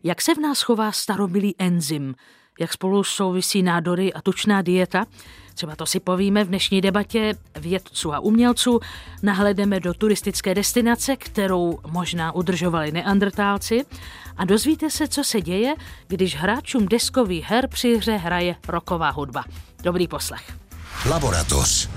Jak se v nás chová starobylý enzym? Jak spolu souvisí nádory a tučná dieta? Třeba to si povíme v dnešní debatě vědců a umělců. Nahlédneme do turistické destinace, kterou možná udržovali neandrtálci, a dozvíte se, co se děje, když hráčům deskových her při hře hraje rocková hudba. Dobrý poslech. Laboratoř.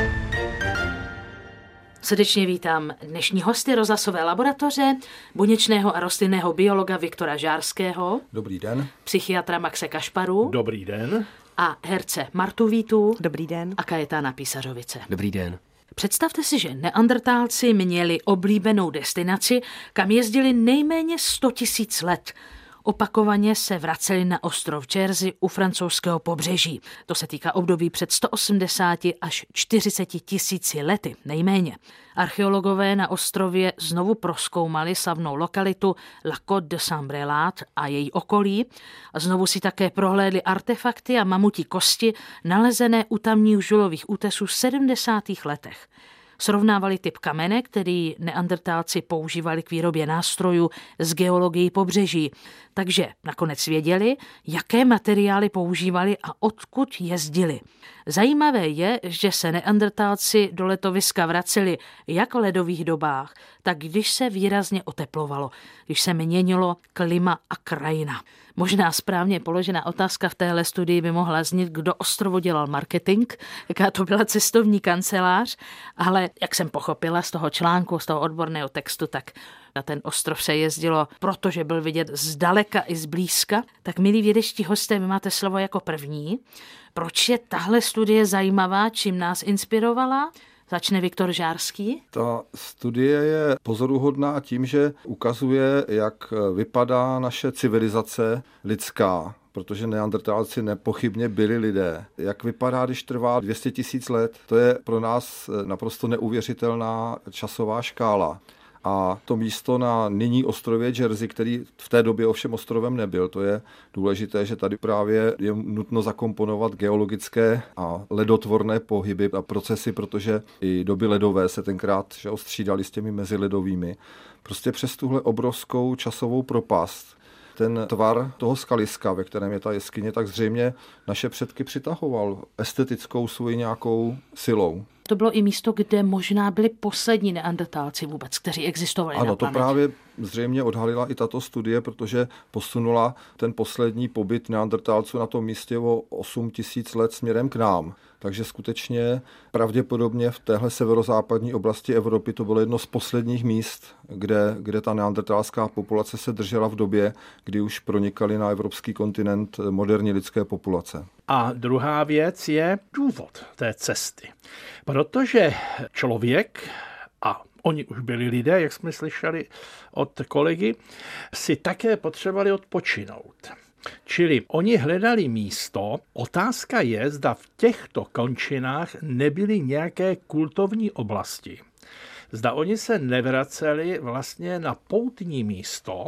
Srdečně vítám dnešní hosty rozhlasové laboratoře, buněčného a rostlinného biologa Viktora Žárského. Dobrý den. Psychiatra Maxe Kašparu. Dobrý den. A herce Martu Vítu. Dobrý den. A Kajetána Písařovice. Dobrý den. Představte si, že neandrtálci měli oblíbenou destinaci, kam jezdili nejméně 100 000 let. Opakovaně se vraceli na ostrov Jersey u francouzského pobřeží. To se týká období před 180 až 40 000 lety, nejméně. Archeologové na ostrově znovu prozkoumali slavnou lokalitu La Côte de Saint-Brelade a její okolí a znovu si také prohlédli artefakty a mamutí kosti nalezené u tamních žulových útesů v 70. letech. Srovnávali typ kamene, který neandrtálci používali k výrobě nástrojů z geologií pobřeží. Takže nakonec věděli, jaké materiály používali a odkud jezdili. Zajímavé je, že se neandrtálci do letoviska vraceli jak v ledových dobách, tak když se výrazně oteplovalo, když se měnilo klima a krajina. Možná správně položená otázka v téhle studii by mohla znít, kdo ostrovu dělal marketing, jaká to byla cestovní kancelář, ale jak jsem pochopila z toho článku, z toho odborného textu, tak na ten ostrov se jezdilo, protože byl vidět zdaleka i zblízka. Tak milí vědečtí hosté, vy máte slovo jako první. Proč je tahle studie zajímavá, čím nás inspirovala? Začne Viktor Žárský. Ta studie je pozoruhodná tím, že ukazuje, jak vypadá naše civilizace lidská, protože neandrtálci nepochybně byli lidé. Jak vypadá, když trvá 200 000 let, to je pro nás naprosto neuvěřitelná časová škála. A to místo na nyní ostrově Jersey, který v té době ovšem ostrovem nebyl, to je důležité, že tady právě je nutno zakomponovat geologické a ledotvorné pohyby a procesy, protože i doby ledové se tenkrát střídaly s těmi meziledovými. Prostě přes tuhle obrovskou časovou propast ten tvar toho skaliska, ve kterém je ta jeskyně, tak zřejmě naše předky přitahoval estetickou svoji nějakou silou. To bylo i místo, kde možná byli poslední neandrtálci vůbec, kteří existovali na planetě. Ano, to právě zřejmě odhalila i tato studie, protože posunula ten poslední pobyt neandrtálců na tom místě o 8 000 let směrem k nám. Takže skutečně pravděpodobně v téhle severozápadní oblasti Evropy to bylo jedno z posledních míst, kde ta neandrtálská populace se držela v době, kdy už pronikaly na evropský kontinent moderní lidské populace. A druhá věc je důvod té cesty. Protože člověk, a oni už byli lidé, jak jsme slyšeli od kolegy, si také potřebovali odpočinout. Čili oni hledali místo. Otázka je, zda v těchto končinách nebyly nějaké kultovní oblasti. Zda oni se nevraceli vlastně na poutní místo,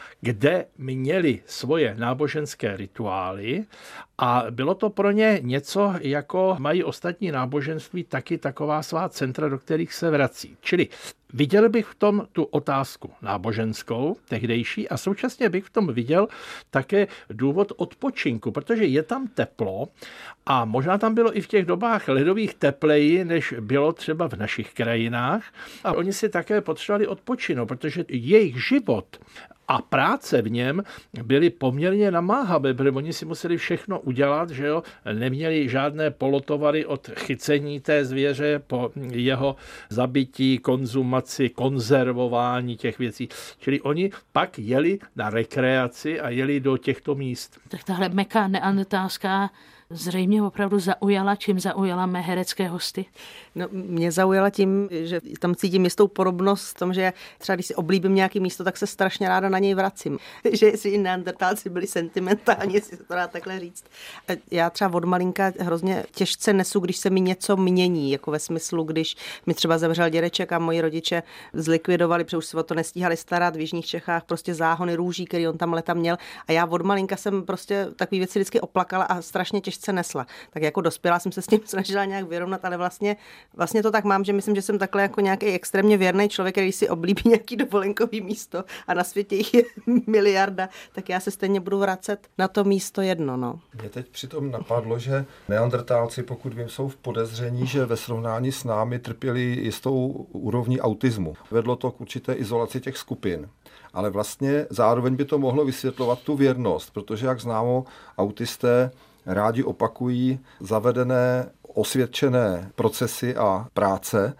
kde měli svoje náboženské rituály a bylo to pro ně něco, jako mají ostatní náboženství, taky taková svá centra, do kterých se vrací. Čili viděl bych v tom tu otázku náboženskou, tehdejší, a současně bych v tom viděl také důvod odpočinku, protože je tam teplo a možná tam bylo i v těch dobách ledových tepleji, než bylo třeba v našich krajinách. A oni si také potřebovali odpočinout, protože jejich život a práce v něm byly poměrně namáhavé, protože oni si museli všechno udělat, že jo, neměli žádné polotovary od chycení té zvěře po jeho zabití, konzumaci, konzervování těch věcí. Čili oni pak jeli na rekreaci a jeli do těchto míst. Tak tahle meká neandrtálská zřejmě opravdu zaujala, čím zaujala mé herecké hosty? No, mě zaujala tím, že tam cítím jistou podobnost v tom, že třeba když si oblíbím nějaké místo, tak se strašně ráda na něj vracím. Že jestli neandrtálci byli sentimentální, jestli se to dá takhle říct. Já třeba od malinka hrozně těžce nesu, když se mi něco mění, jako ve smyslu, když mi třeba zemřel dědeček a moji rodiče zlikvidovali, protože už se o to nestíhali starat v jižních Čechách, prostě záhony růží, který on tam leta měl. A já od malinka jsem prostě takové věci vždycky oplakala a strašně těžce těžce nesla. Tak jako dospělá jsem se s tím snažila nějak vyrovnat, ale vlastně to tak mám, že myslím, že jsem takhle jako nějaký extrémně věrný člověk, který si oblíbí nějaký dovolenkový místo a na světě jich je miliarda, tak já se stejně budu vracet na to místo jedno. No. Mě teď přitom napadlo, že neandertálci, pokud vím, jsou v podezření, že ve srovnání s námi trpěli jistou úrovní autismu. Vedlo to k určité izolaci těch skupin. Ale vlastně zároveň by to mohlo vysvětlovat tu věrnost, protože, jak známo, autisté rádi opakují zavedené, osvědčené procesy a práce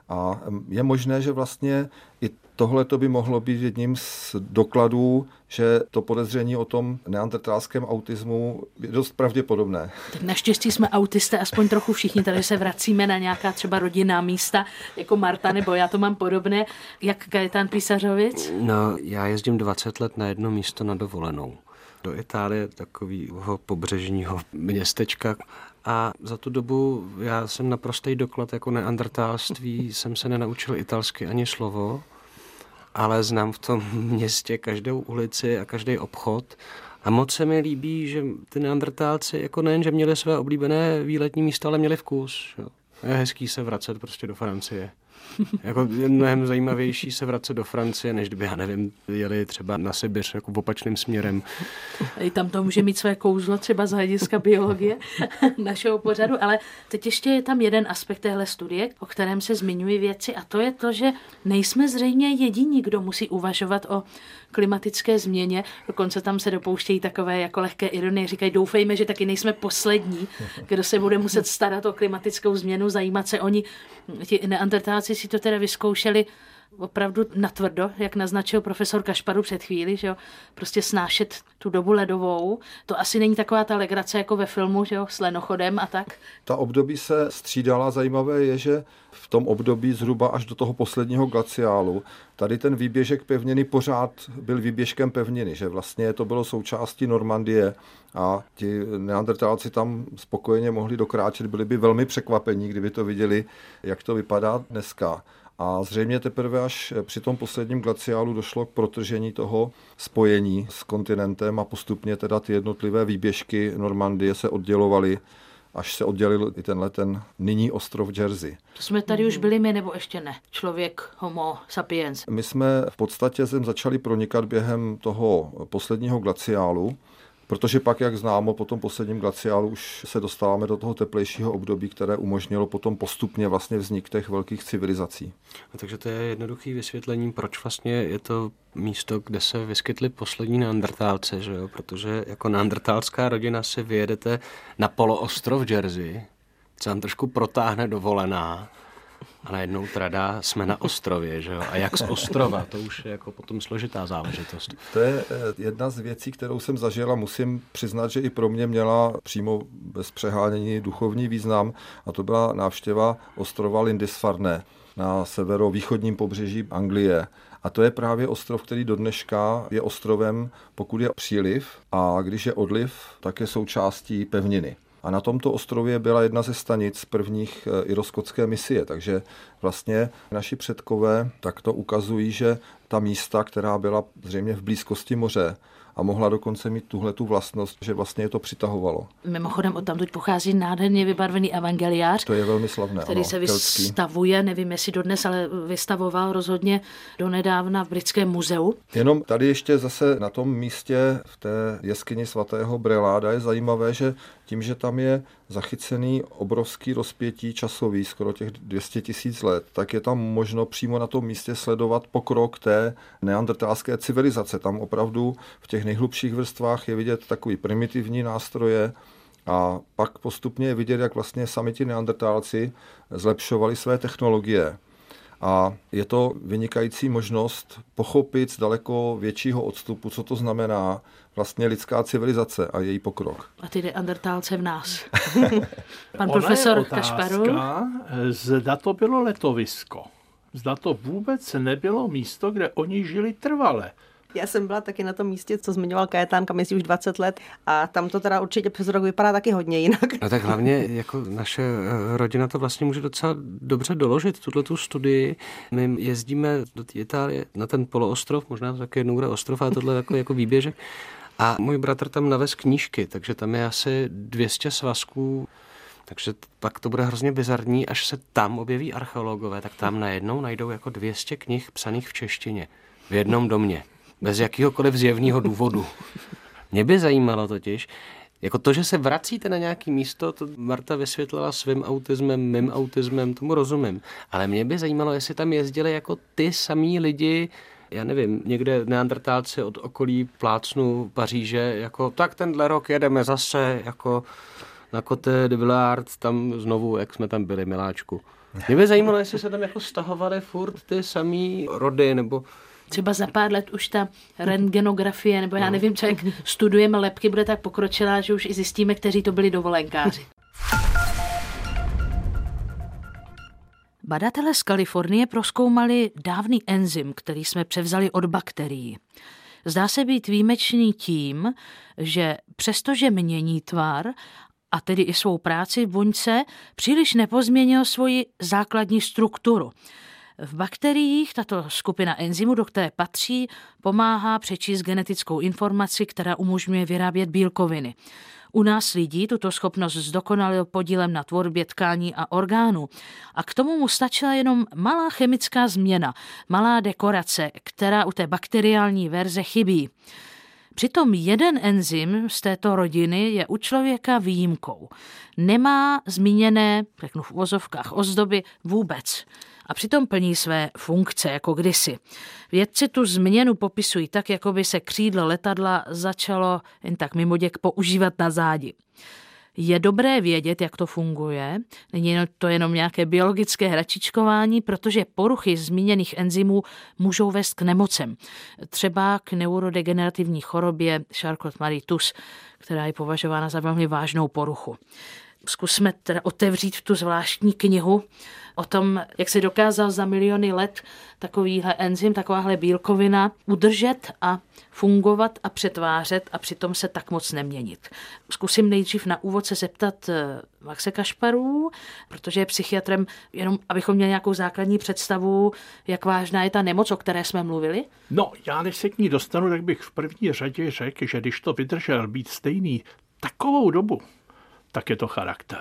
a je možné, že vlastně i tohle to by mohlo být jedním z dokladů, že to podezření o tom neandertálském autismu je dost pravděpodobné. Tak naštěstí jsme autisté aspoň trochu všichni, tady se vracíme na nějaká třeba rodinná místa, jako Marta, nebo já to mám podobné. Jak Kajetán Písařovic? No, já jezdím 20 let na jedno místo na dovolenou. Do Itálie, takového pobřežního městečka. A za tu dobu já jsem naprostý doklad jako neandertálství, jsem se nenaučil italsky ani slovo, ale znám v tom městě každou ulici a každý obchod. A moc se mi líbí, že ty neandertálci jako nejen, že měli své oblíbené výletní místa, ale měli vkus. Jo. Je hezký se vracet prostě do Francie. Jako je mnohem zajímavější se vracet do Francie, než kdyby, já nevím, jeli třeba na Sibiř jako opačným směrem. I tam to může mít své kouzlo třeba z hlediska biologie našeho pořadu, ale teď ještě je tam jeden aspekt téhle studie, o kterém se zmiňují věci, a to je to, že nejsme zřejmě jediní, kdo musí uvažovat o klimatické změně. Dokonce tam se dopouštějí takové jako lehké ironie. Říkají, doufejme, že taky nejsme poslední, kdo se bude muset starat o klimatickou změnu, zajímat se oni. Ti neandertálci si to teda vyzkoušeli opravdu natvrdo, jak naznačil profesor Kašparu před chvíli, že jo, prostě snášet tu dobu ledovou. To asi není taková ta legrace jako ve filmu, že jo, s lenochodem a tak. Ta období se střídala. Zajímavé je, že v tom období zhruba až do toho posledního glaciálu tady ten výběžek pevniny pořád byl výběžkem pevniny, že vlastně to bylo součástí Normandie a ti neandertálci tam spokojeně mohli dokráčet, byli by velmi překvapení, kdyby to viděli, jak to vypadá dneska. A zřejmě teprve až při tom posledním glaciálu došlo k protržení toho spojení s kontinentem a postupně teda ty jednotlivé výběžky Normandie se oddělovaly, až se oddělil i ten nyní ostrov Jersey. To jsme tady už byli my, nebo ještě ne? Člověk, homo sapiens. My jsme v podstatě zem začali pronikat během toho posledního glaciálu, protože pak, jak známo, po tom posledním glaciálu už se dostáváme do toho teplejšího období, které umožnilo potom postupně vlastně vznik těch velkých civilizací. A takže to je jednoduchý vysvětlení, proč vlastně je to místo, kde se vyskytli poslední neandertálci, že jo? Protože jako neandertálská rodina si vyjedete na poloostrov Jersey, co vám trošku protáhne dovolená, a najednou teda jsme na ostrově, že jo? A jak z ostrova, to už je jako potom složitá záležitost. To je jedna z věcí, kterou jsem zažil a musím přiznat, že i pro mě měla přímo bez přehánění duchovní význam, a to byla návštěva ostrova Lindisfarne na severovýchodním pobřeží Anglie. A to je právě ostrov, který do dneška je ostrovem, pokud je příliv, a když je odliv, tak je součástí pevniny. A na tomto ostrově byla jedna ze stanic prvních iroskotské misie, takže vlastně naši předkové takto ukazují, že ta místa, která byla zřejmě v blízkosti moře a mohla dokonce mít tuhletu vlastnost, že vlastně je to přitahovalo. Mimochodem odtamtud pochází nádherně vybarvený evangeliář. To je velmi slavné. Který se vystavuje, nevím jestli dodnes, ale vystavoval rozhodně donedávna v Britském muzeu. Jenom tady ještě zase na tom místě v té jeskyni svatého Breláda je zajímavé, že tím, že tam je zachycený obrovský rozpětí časový, skoro těch 200 000 let, tak je tam možno přímo na tom místě sledovat pokrok té neandertálské civilizace. Tam opravdu v těch nejhlubších vrstvách je vidět takový primitivní nástroje a pak postupně je vidět, jak vlastně sami ti neandertálci zlepšovali své technologie. A je to vynikající možnost pochopit z daleko většího odstupu, co to znamená vlastně lidská civilizace a její pokrok. A ty neandertálce v nás. Pan profesor Kašparu. Zda to bylo letovisko. Zda to vůbec nebylo místo, kde oni žili trvale. Já jsem byla taky na tom místě, co zmiňoval Kajetán, kam jezdí už 20 let a tam to teda určitě přes rok vypadá taky hodně jinak. No tak hlavně jako naše rodina to vlastně může docela dobře doložit, tuto studii. My jezdíme do Itálie na ten poloostrov, možná to taky jednou bude ostrov, ale tohle jako výběžek. A můj bratr tam navez knížky, takže tam je asi 200 svazků, takže pak to bude hrozně bizarní, až se tam objeví archeologové, tak tam najednou najdou jako 200 knih psaných v češtině. V jednom domě. Bez jakýhokoliv zjevného důvodu. Mě by zajímalo totiž, jako to, že se vracíte na nějaké místo, to Marta vysvětlila svým autismem, mým autismem, tomu rozumím. Ale mě by zajímalo, jestli tam jezdili jako ty samý lidi, já nevím, někde neandrtálci od okolí plácnu Paříže, jako tak tenhle rok jedeme zase, jako na Côte de Villard, tam znovu, jak jsme tam byli, miláčku. Mě by zajímalo, jestli se tam jako stahovaly furt ty samý rody, nebo třeba za pár let už ta rentgenografie, nebo já nevím, co, jak studujeme lebky, bude tak pokročilá, že už i zjistíme, kteří to byli dovolenkáři. Badatelé z Kalifornie prozkoumali dávný enzym, který jsme převzali od bakterií. Zdá se být výjimečný tím, že přestože mění tvar, a tedy i svou práci v buňce, příliš nepozměnil svoji základní strukturu. V bakteriích tato skupina enzymů, do které patří, pomáhá přečíst genetickou informaci, která umožňuje vyrábět bílkoviny. U nás lidí tuto schopnost zdokonalil podílem na tvorbě tkání a orgánů. A k tomu mu stačila jenom malá chemická změna, malá dekorace, která u té bakteriální verze chybí. Přitom jeden enzym z této rodiny je u člověka výjimkou. Nemá zmíněné, řeknu v uvozovkách, ozdoby vůbec. A přitom plní své funkce, jako kdysi. Vědci tu změnu popisují tak, jako by se křídlo letadla začalo jen tak mimoděk používat na zádi. Je dobré vědět, jak to funguje. Není to jenom nějaké biologické hračičkování, protože poruchy zmíněných enzymů můžou vést k nemocem. Třeba k neurodegenerativní chorobě Charcot-Marie-Tooth, která je považována za velmi vážnou poruchu. Zkusme teda otevřít tu zvláštní knihu o tom, jak se dokázal za miliony let takovýhle enzym, takováhle bílkovina udržet a fungovat a přetvářet a přitom se tak moc neměnit. Zkusím nejdřív na úvod se zeptat Maxe Kašparů, protože je psychiatrem, jenom abychom měli nějakou základní představu, jak vážná je ta nemoc, o které jsme mluvili. No, já než se k ní dostanu, tak bych v první řadě řekl, že když to vydržel být stejný takovou dobu, tak je to charakter.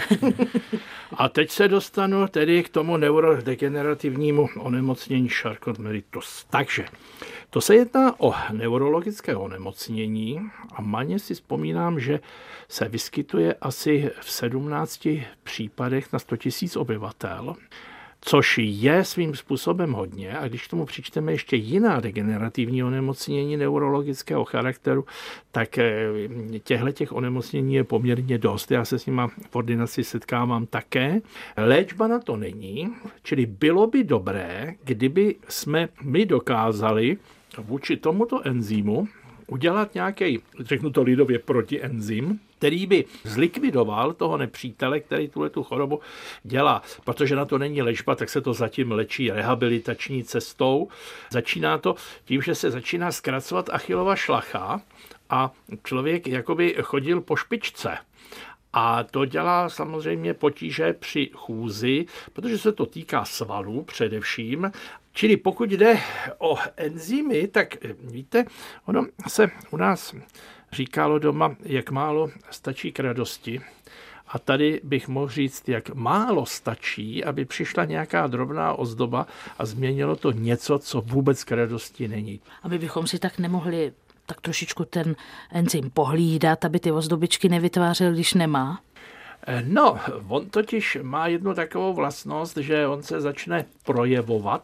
A teď se dostanu tedy k tomu neurodegenerativnímu onemocnění Charcot-Marie-Tooth. Takže to se jedná o neurologické onemocnění a maně si vzpomínám, že se vyskytuje asi v 17 případech na 100 000 obyvatel, což je svým způsobem hodně. A když k tomu přičteme ještě jiná degenerativní onemocnění neurologického charakteru, tak těch onemocnění je poměrně dost. Já se s nima v ordinaci setkávám také. Léčba na to není, čili bylo by dobré, kdyby jsme my dokázali vůči tomuto enzymu udělat nějaký, řeknu to lidově, protienzym, který by zlikvidoval toho nepřítele, který tu chorobu dělá. Protože na to není léčba, tak se to zatím léčí rehabilitační cestou. Začíná to tím, že se začíná zkracovat Achillova šlacha a člověk jakoby chodil po špičce. A to dělá samozřejmě potíže při chůzi, protože se to týká svalů především. Čili pokud jde o enzymy, tak víte, ono se u nás říkalo doma, jak málo stačí k radosti. A tady bych mohl říct, jak málo stačí, aby přišla nějaká drobná ozdoba a změnilo to něco, co vůbec k radosti není. Aby bychom si tak nemohli tak trošičku ten enzym pohlídat, aby ty ozdobičky nevytvářel, když nemá? No, on totiž má jednu takovou vlastnost, že on se začne projevovat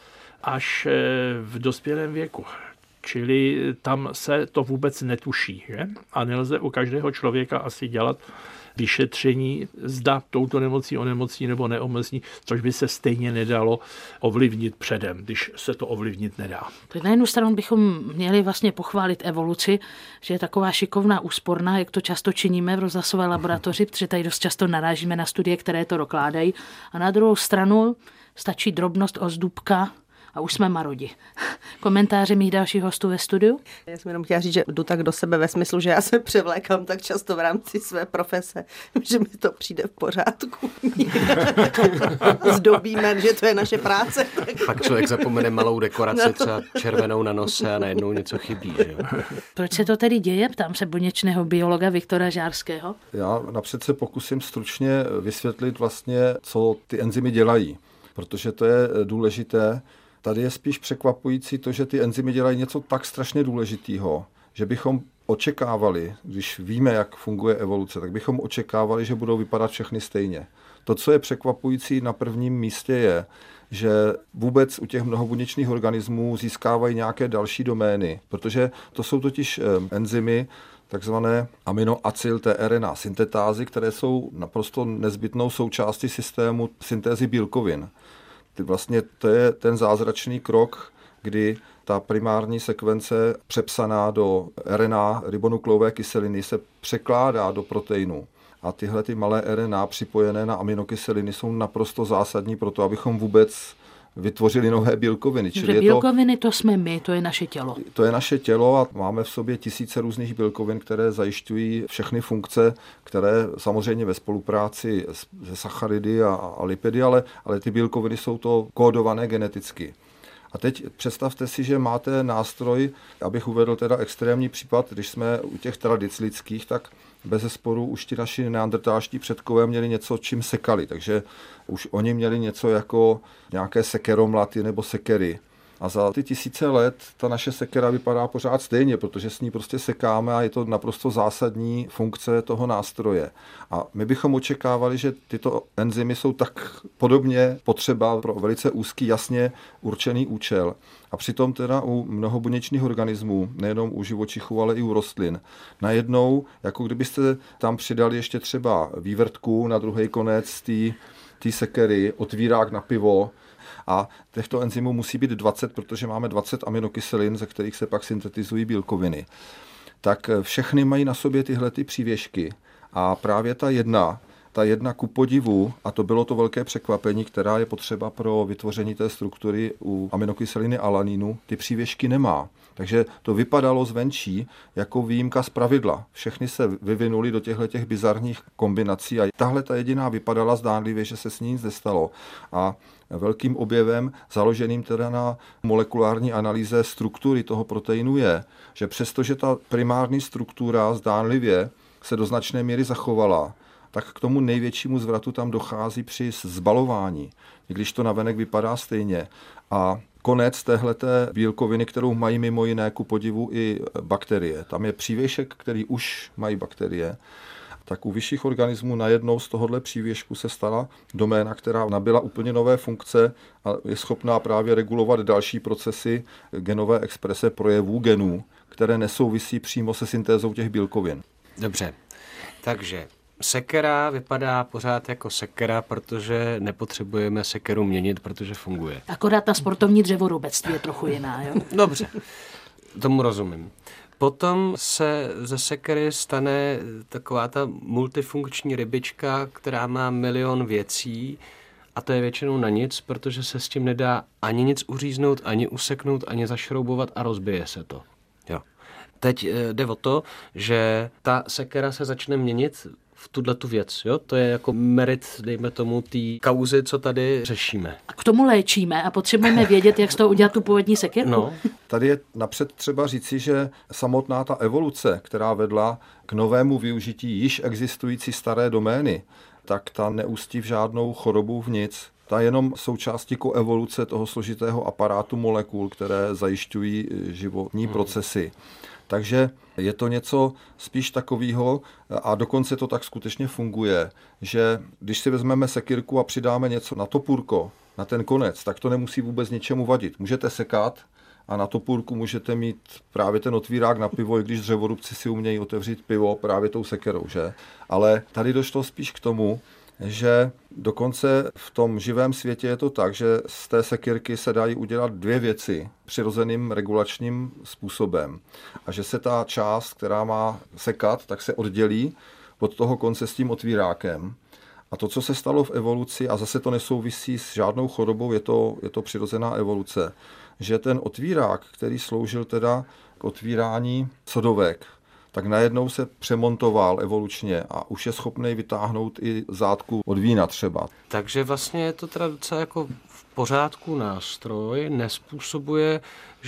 až v dospělém věku. Čili tam se to vůbec netuší. Že? A nelze u každého člověka asi dělat vyšetření, zda touto nemocí onemocní nebo neomocní, což by se stejně nedalo ovlivnit předem, když se to ovlivnit nedá. Tak na jednu stranu bychom měli vlastně pochválit evoluci, že je taková šikovná, úsporná, jak to často činíme v rozhlasové laboratoři, protože tady dost často narážíme na studie, které to dokládají. A na druhou stranu stačí drobnost ozdůbka a už jsme marodi. Komentáře mých dalších hostů ve studiu? Já jsem jenom chtěla říct, že jdu tak do sebe ve smyslu, že já se převlékám tak často v rámci své profese, že mi to přijde v pořádku. Zdobíme, že to je naše práce. Pak člověk zapomene malou dekoraci, třeba červenou na nose a najednou něco chybí. Že? Proč se to tedy děje? Ptám se buněčného biologa Viktora Žárského. Já napřed se pokusím stručně vysvětlit vlastně, co ty enzymy dělají, protože to je důležité. Tady je spíš překvapující to, že ty enzymy dělají něco tak strašně důležitého, že bychom očekávali, když víme, jak funguje evoluce, tak bychom očekávali, že budou vypadat všechny stejně. To, co je překvapující na prvním místě je, že vůbec u těch mnohobuněčných organismů získávají nějaké další domény, protože to jsou totiž enzymy, takzvané aminoacyl-tRNA syntetázy, které jsou naprosto nezbytnou součástí systému syntézy bílkovin. Vlastně to je ten zázračný krok, kdy ta primární sekvence přepsaná do RNA ribonukleové kyseliny se překládá do proteinu. A tyhle ty malé RNA připojené na aminokyseliny jsou naprosto zásadní pro to, abychom vůbec vytvořili nové bílkoviny. Čili bílkoviny to jsme my, to je naše tělo. To je naše tělo a máme v sobě tisíce různých bílkovin, které zajišťují všechny funkce, které samozřejmě ve spolupráci se sacharidy a lipidy, ale ty bílkoviny jsou to kódované geneticky. A teď představte si, že máte nástroj, abych uvedl teda extrémní případ, když jsme u těch tradic lidských, tak bezesporu už ti naši neandertálští předkové měli něco, čím sekali, takže už oni měli něco jako nějaké sekeromlaty nebo sekery. A za ty tisíce let ta naše sekera vypadá pořád stejně, protože s ní prostě sekáme a je to naprosto zásadní funkce toho nástroje. A my bychom očekávali, že tyto enzymy jsou tak podobně potřeba pro velice úzký, jasně určený účel. A přitom teda u mnohobuněčných organismů, nejenom u živočichů, ale i u rostlin, najednou, jako kdybyste tam přidali ještě třeba vývrtku na druhý konec té sekery, otvírák na pivo, a těchto enzymů musí být 20, protože máme 20 aminokyselin, ze kterých se pak syntetizují bílkoviny. Tak všechny mají na sobě tyhle ty přívěšky. A právě ta jedna ku podivu, a to bylo to velké překvapení, která je potřeba pro vytvoření té struktury u aminokyseliny alaninu, ty přívěšky nemá. Takže to vypadalo zvenčí jako výjimka z pravidla. Všechny se vyvinuly do těchto bizarních kombinací a tahle ta jediná vypadala zdánlivě, že se s ní nic nestalo. A velkým objevem, založeným teda na molekulární analýze struktury toho proteinu je, že přestože ta primární struktura zdánlivě se do značné míry zachovala, tak k tomu největšímu zvratu tam dochází při zbalování, i když to navenek vypadá stejně. A konec téhleté bílkoviny, kterou mají mimo jiné ku podivu i bakterie. Tam je přívěšek, který už mají bakterie. Tak u vyšších organismů najednou z tohohle přívěšku se stala doména, která nabyla úplně nové funkce a je schopná právě regulovat další procesy genové exprese projevů genů, které nesouvisí přímo se syntézou těch bílkovin. Dobře, takže sekera vypadá pořád jako sekera, protože nepotřebujeme sekeru měnit, protože funguje. Akorát ta sportovní dřevorubectví je trochu jiná, jo? Dobře, tomu rozumím. Potom se ze sekery stane taková ta multifunkční rybička, která má milion věcí a to je většinou na nic, protože se s tím nedá ani nic uříznout, ani useknout, ani zašroubovat a rozbije se to. Jo. Teď jde o to, že ta sekera se začne měnit v tuhletu věc. Jo? To je jako merit, dejme tomu, té kauzy, co tady řešíme. A k tomu léčíme a potřebujeme vědět, jak z toho udělat tu původní sekirku. No. Tady je napřed třeba říci, že samotná ta evoluce, která vedla k novému využití již existující staré domény, tak ta neústí v žádnou chorobu, v nic. Ta je jenom součástí koevoluce toho složitého aparátu molekul, které zajišťují životní procesy. Takže je to něco spíš takového a dokonce to tak skutečně funguje, že když si vezmeme sekirku a přidáme něco na topůrko, na ten konec, tak to nemusí vůbec ničemu vadit. Můžete sekat a na topůrku můžete mít právě ten otvírák na pivo, i když dřevorubci si umějí otevřít pivo právě tou sekerou, že? Ale tady došlo spíš k tomu, že dokonce v tom živém světě je to tak, že z té sekirky se dají udělat dvě věci přirozeným regulačním způsobem. A že se ta část, která má sekat, tak se oddělí od toho konce s tím otvírákem. A to, co se stalo v evoluci, a zase to nesouvisí s žádnou chorobou, je to přirozená evoluce, že ten otvírák, který sloužil teda k otvírání sodovek, tak najednou se přemontoval evolučně a už je schopný vytáhnout i zátku od vína třeba. Takže vlastně je to teda docela jako v pořádku nástroj, nespůsobuje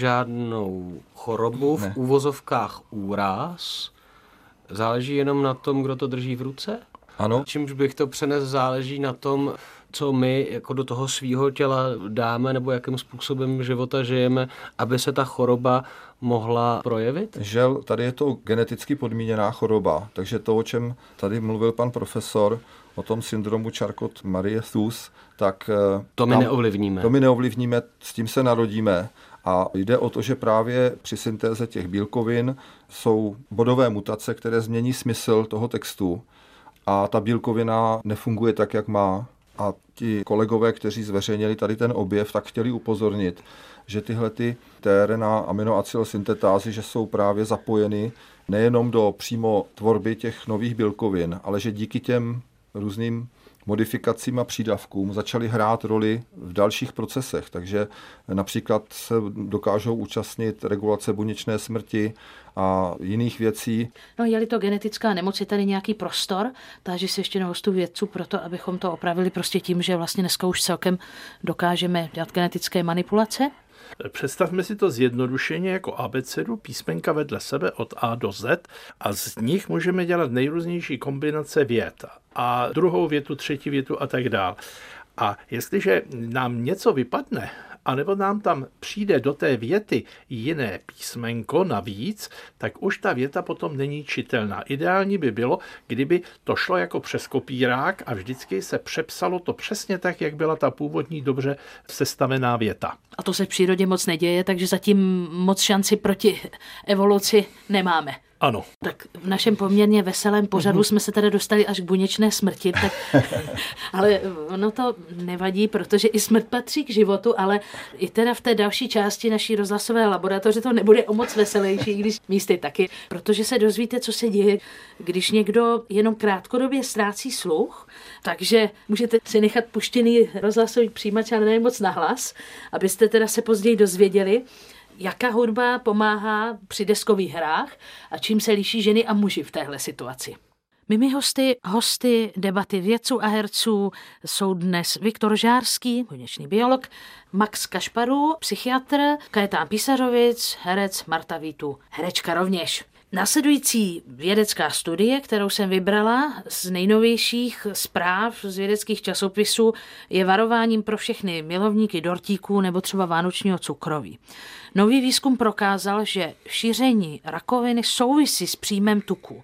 žádnou chorobu, v úvozovkách úraz, záleží jenom na tom, kdo to drží v ruce? Ano. Čímž bych to přenes, záleží na tom, co my jako do toho svýho těla dáme nebo jakým způsobem života žijeme, aby se ta choroba mohla projevit? Žel, tady je to geneticky podmíněná choroba, takže to, o čem tady mluvil pan profesor, o tom syndromu Charcot-Marie-Tooth, tak to my neovlivníme. To my neovlivníme, s tím se narodíme. A jde o to, že právě při syntéze těch bílkovin jsou bodové mutace, které změní smysl toho textu a ta bílkovina nefunguje tak, jak má. A ti kolegové, kteří zveřejnili tady ten objev, tak chtěli upozornit, že tyhle tRNA aminoacylsyntetázy, že jsou právě zapojeny nejenom do přímo tvorby těch nových bílkovin, ale že díky těm různým modifikacím a přídavkům začaly hrát roli v dalších procesech. Takže například se dokážou účastnit regulace buněčné smrti a jiných věcí. No, je-li to genetická nemoc, je tady nějaký prostor, táži se ještě na hostu vědců proto, abychom to opravili prostě tím, že vlastně dneska už celkem dokážeme dělat genetické manipulace? Představme si to zjednodušeně jako abecedu, písmenka vedle sebe od A do Z a z nich můžeme dělat nejrůznější kombinace vět a druhou větu, třetí větu a tak dál. A jestliže nám něco vypadne, anebo nám tam přijde do té věty jiné písmenko navíc, tak už ta věta potom není čitelná. Ideální by bylo, kdyby to šlo jako přes kopírák a vždycky se přepsalo to přesně tak, jak byla ta původní dobře sestavená věta. A to se v přírodě moc neděje, takže zatím moc šanci proti evoluci nemáme. Ano. Tak v našem poměrně veselém pořadu jsme se teda dostali až k buněčné smrti, tak, ale ono to nevadí, protože i smrt patří k životu, ale i teda v té další části naší rozhlasové laboratoře to nebude o moc veselější, když místy taky, protože se dozvíte, co se děje, když někdo jenom krátkodobě ztrácí sluch, takže můžete si nechat puštěný rozhlasový přijímač, ale ne moc nahlas, abyste teda se později dozvěděli, jaká hudba pomáhá při deskových hrách a čím se liší ženy a muži v téhle situaci. Mými hosty debaty vědců a herců jsou dnes Viktor Žárský, buněčný biolog, Max Kašparů, psychiatr, Kajetán Písařovic, herec, Marta Vítu, herečka rovněž. Následující vědecká studie, kterou jsem vybrala z nejnovějších zpráv z vědeckých časopisů, je varováním pro všechny milovníky dortíků nebo třeba vánočního cukroví. Nový výzkum prokázal, že šíření rakoviny souvisí s příjmem tuku.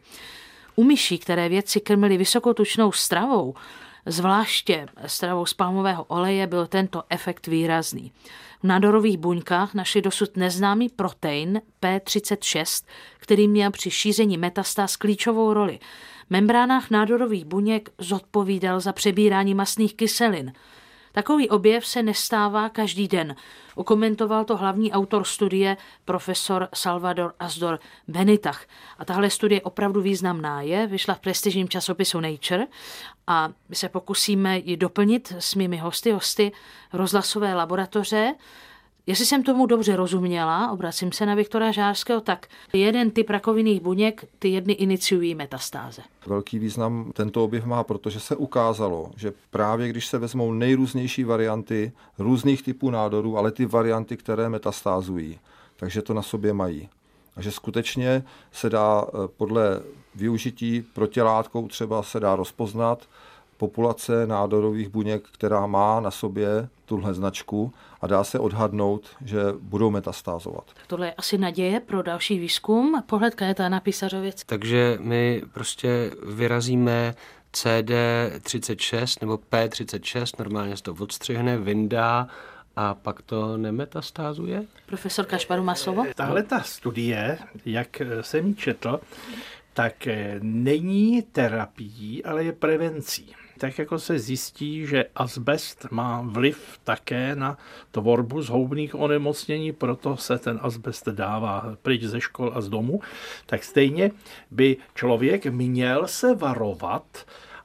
U myší, které vědci krmili vysokotučnou stravou, zvláště stravou z palmového oleje, byl tento efekt výrazný. V nádorových buňkách našli dosud neznámý protein P36, který měl při šíření metastáz klíčovou roli. V membránách nádorových buněk zodpovídal za přebírání mastných kyselin. Takový objev se nestává každý den. Okomentoval to hlavní autor studie profesor Salvador Azdor Benitach. A tahle studie opravdu významná je, vyšla v prestižním časopisu Nature a my se pokusíme ji doplnit s mými hosty rozhlasové laboratoře. Jestli jsem tomu dobře rozuměla, obracím se na Viktora Žárského, tak jeden typ rakovinných buněk, ty jedny iniciují metastáze. Velký význam tento objev má, protože se ukázalo, že právě když se vezmou nejrůznější varianty různých typů nádorů, ale ty varianty, které metastázují, takže to na sobě mají. A že skutečně se dá podle využití protilátkou třeba se dá rozpoznat populace nádorových buněk, která má na sobě tuhle značku a dá se odhadnout, že budou metastázovat. Tohle je asi naděje pro další výzkum. Pohled Kajetána Písařovic. Takže my prostě vyrazíme CD36 nebo P36, normálně se to odstřihne, vyndá a pak to nemetastázuje? Profesor Kašparu má slovo. Tahle ta studie, jak jsem ji četl, tak není terapií, ale je prevencí. Tak jako se zjistí, že azbest má vliv také na tvorbu zhoubných onemocnění, proto se ten azbest dává pryč ze škol a z domu, tak stejně by člověk měl se varovat, ale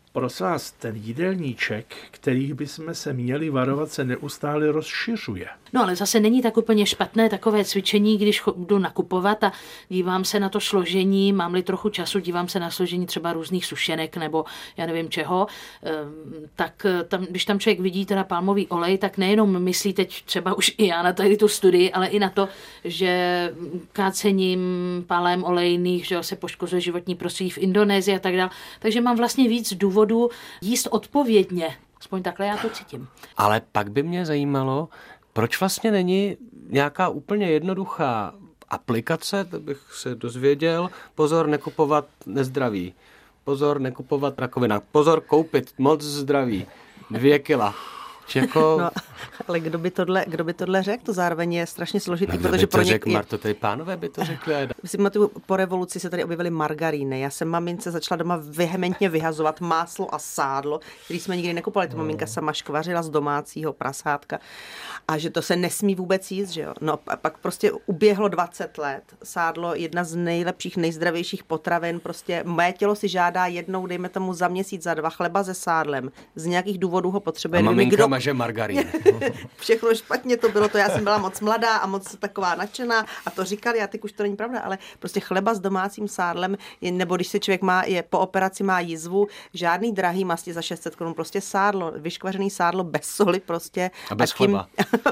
Prosím vás, ten jídelníček, kterých bychom se měli varovat, se neustále rozšiřuje. No ale zase není tak úplně špatné takové cvičení, když jdu nakupovat a dívám se na to složení, mám-li trochu času, dívám se na složení třeba různých sušenek nebo já nevím čeho, tak tam, když tam člověk vidí teda palmový olej, tak nejenom myslí teď třeba už i já na tady tu studii, ale i na to, že kácením palem olejných, že se poškozuje životní prostředí v Indonésii a tak dále. Takže mám vlastně víc důvodů jíst odpovědně. Aspoň takhle já to cítím. Ale pak by mě zajímalo, proč vlastně není nějaká úplně jednoduchá aplikace, to bych se dozvěděl. Pozor, nekupovat nezdravý. Pozor, nekupovat rakovina. Pozor, koupit moc zdraví. 2 kila. Jako... No, ale kdo by tohle řekl, to zároveň je strašně složitý, protože by to řekl, Marto, tady pánové by to řekli. Myslím, po revoluci se tady objevily margaríny. Já jsem mamince začala doma vehementně vyhazovat máslo a sádlo, který jsme nikdy nekupovali. To maminka sama škvařila z domácího prasátka. A že to se nesmí vůbec jíst, že jo. No a pak prostě uběhlo 20 let. Sádlo, jedna z nejlepších, nejzdravějších potravin. Prostě moje tělo si žádá jednou, dejme tomu za měsíc, za 2 chleba se sádlem. Z nějakých důvodů ho potřebuje. A maminka maže margarín. Všechno špatně to bylo, to já jsem byla moc mladá a moc taková nadšená a to říkali, a teď už to není pravda, ale prostě chleba s domácím sádlem, nebo když se člověk je po operaci má jizvu, žádný drahý masti za 600 Kč, prostě sádlo, vyškvařený sádlo bez soli prostě. A bez chleba.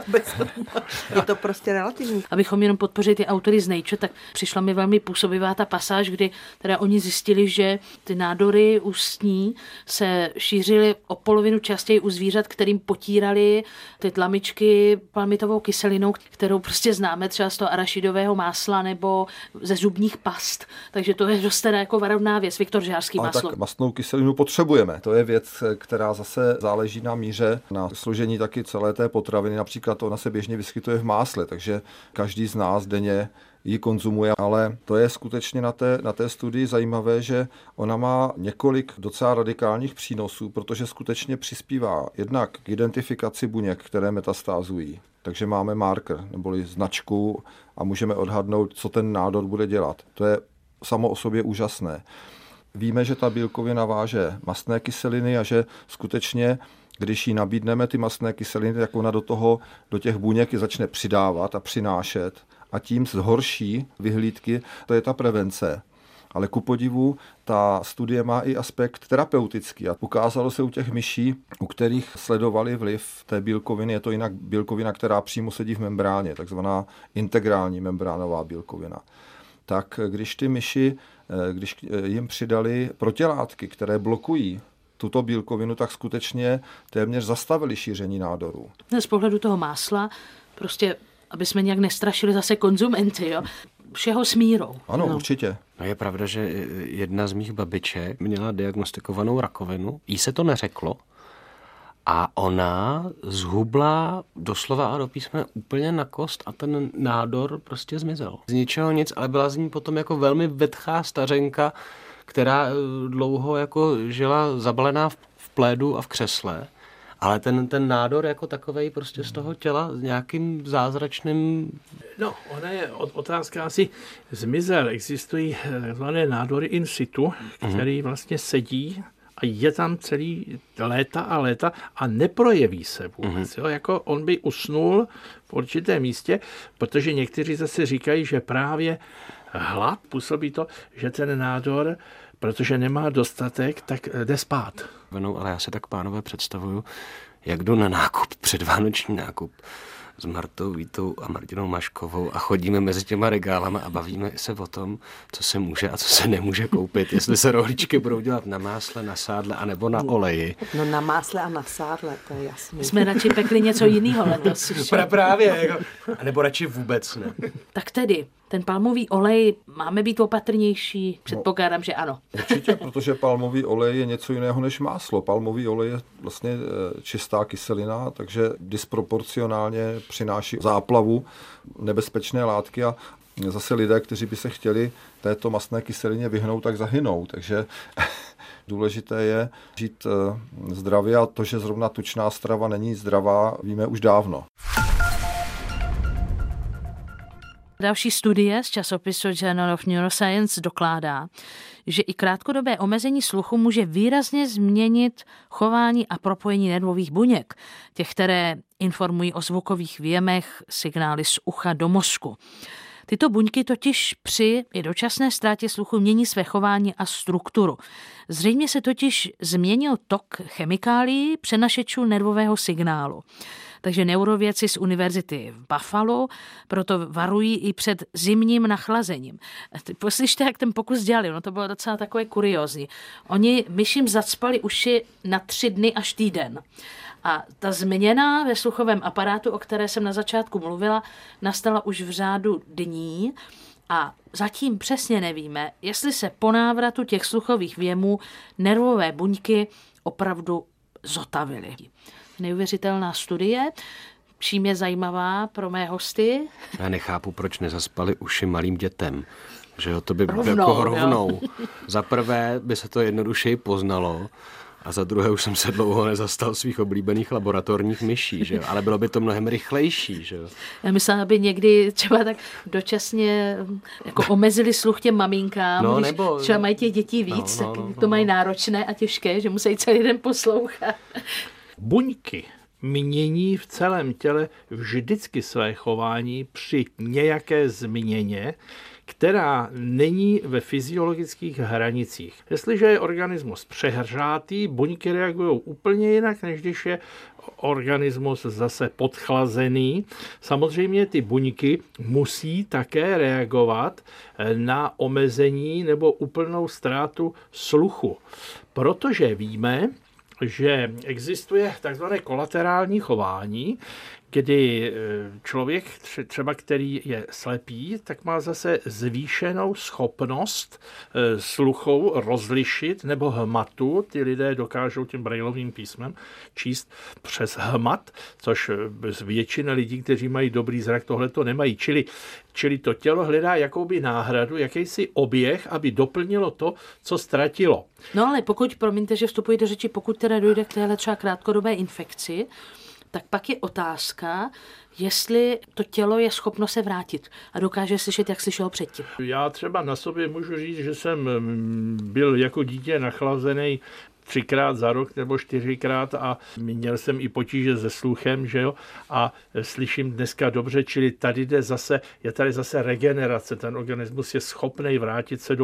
Je to prostě relativní. Abychom jenom podpořili ty autory z Nature, tak přišla mi velmi působivá ta pasáž, kdy teda oni zjistili, že ty nádory ústní se šířily o polovinu častěji u zvířat, kterým potírali ty tlamičky palmitovou kyselinou, kterou prostě známe třeba z toho arašidového másla nebo ze zubních past. Takže to je dost teda jako varovná věc. Viktor Žárský, ale máslo. Tak mastnou kyselinu potřebujeme. To je věc, která zase záleží na míře, na složení taky celé té potraviny. Například ona se běžně vyskytuje v másle, takže každý z nás denně ji konzumuje, ale to je skutečně na té studii zajímavé, že ona má několik docela radikálních přínosů, protože skutečně přispívá jednak k identifikaci buněk, které metastázují. Takže máme marker neboli značku a můžeme odhadnout, co ten nádor bude dělat. To je samo o sobě úžasné. Víme, že ta bílkovina váže mastné kyseliny a že skutečně, když jí nabídneme ty mastné kyseliny, tak ona do těch buněk začne přidávat a přinášet a tím zhorší vyhlídky, to je ta prevence. Ale ku podivu, ta studie má i aspekt terapeutický a ukázalo se u těch myší, u kterých sledovali vliv té bílkoviny, je to jinak bílkovina, která přímo sedí v membráně, takzvaná integrální membránová bílkovina. Tak když ty myši, když jim přidali protilátky, které blokují tuto bílkovinu, tak skutečně téměř zastavili šíření nádorů. Z pohledu toho másla, prostě, aby jsme nějak nestrašili zase konzumenty, jo? Všeho s mírou. Ano, určitě. No je pravda, že jedna z mých babiček měla diagnostikovanou rakovinu, jí se to neřeklo a ona zhubla doslova a do písmene úplně na kost a ten nádor prostě zmizel. Z ničeho nic, ale byla z ní potom jako velmi vetchá stařenka, která dlouho jako žila zabalená v plédu a v křesle. Ale ten nádor jako takovej prostě z toho těla s nějakým zázračným... No, ona je otázka asi zmizel. Existují takzvané nádory in situ, který vlastně sedí a je tam celý léta a léta a neprojeví se vůbec. Jo? Jako on by usnul v určitém místě, protože někteří zase říkají, že právě hlad působí to, že ten nádor, protože nemá dostatek, tak jde spát. Ale já si tak, pánové, představuju, jak jdu na nákup, předvánoční nákup s Martou Vítou a Martinou Maškovou a chodíme mezi těma regálama a bavíme se o tom, co se může a co se nemůže koupit. Jestli se rohlíčky budou dělat na másle, na sádle anebo na oleji. No na másle a na sádle, to je jasný. Jsme radši pekli něco jiného letos. Právě, jako, nebo radši vůbec ne. Tak tedy, ten palmový olej, máme být opatrnější? Předpokládám, že ano. Určitě, protože palmový olej je něco jiného než máslo. Palmový olej je vlastně čistá kyselina, takže disproporcionálně přináší záplavu nebezpečné látky a zase lidé, kteří by se chtěli této mastné kyselině vyhnout, tak zahynou. Takže důležité je žít zdravě a to, že zrovna tučná strava není zdravá, víme už dávno. Další studie z časopisu Journal of Neuroscience dokládá, že i krátkodobé omezení sluchu může výrazně změnit chování a propojení nervových buněk, těch, které informují o zvukových věmech, signály z ucha do mozku. Tyto buňky totiž při i dočasné ztrátě sluchu mění své chování a strukturu. Zřejmě se totiž změnil tok chemikálií přenašečů nervového signálu. Takže neurovědci z univerzity v Buffalo proto varují i před zimním nachlazením. Poslyšte, jak ten pokus dělali, no to bylo docela takové kuriózní. Oni myším zacpali uši na 3 dny až týden. A ta změna ve sluchovém aparátu, o které jsem na začátku mluvila, nastala už v řádu dní a zatím přesně nevíme, jestli se po návratu těch sluchových věmů nervové buňky opravdu zotavily. Neuvěřitelná studie, čím je zajímavá pro mé hosty. Já nechápu, proč nezaspali uši malým dětem. Že jo, to by jako rovnou. Za prvé by se to jednodušeji poznalo a za druhé už jsem se dlouho nezastal svých oblíbených laboratorních myší, že jo? Ale bylo by to mnohem rychlejší. Že jo? Já myslím, aby někdy třeba tak dočasně jako omezili sluch těm maminkám, no, když nebo třeba mají těch dětí víc, tak to mají náročné a těžké, že musí celý den poslouchat. Buňky mění v celém těle vždycky své chování při nějaké změně, která není ve fyziologických hranicích. Jestliže je organismus přehřátý, buňky reagují úplně jinak, než když je organismus zase podchlazený. Samozřejmě ty buňky musí také reagovat na omezení nebo úplnou ztrátu sluchu, protože víme, že existuje takzvané kolaterální chování, kdy člověk, třeba který je slepý, tak má zase zvýšenou schopnost sluchou rozlišit nebo hmatu. Ty lidé dokážou tím brailovým písmem číst přes hmat, což většina lidí, kteří mají dobrý zrak, tohle to nemají. Čili to tělo hledá jakouby náhradu, jakýsi oběh, aby doplnilo to, co ztratilo. No ale promiňte, že vstupuji do řeči, pokud teda dojde k téhle třeba krátkodobé infekci, tak pak je otázka, jestli to tělo je schopno se vrátit a dokáže slyšet, jak slyšelo předtím. Já třeba na sobě můžu říct, že jsem byl jako dítě nachlazený 3krát za rok nebo 4krát a měl jsem i potíže se sluchem, že jo, a slyším dneska dobře, čili je tady zase regenerace, ten organismus je schopný vrátit se do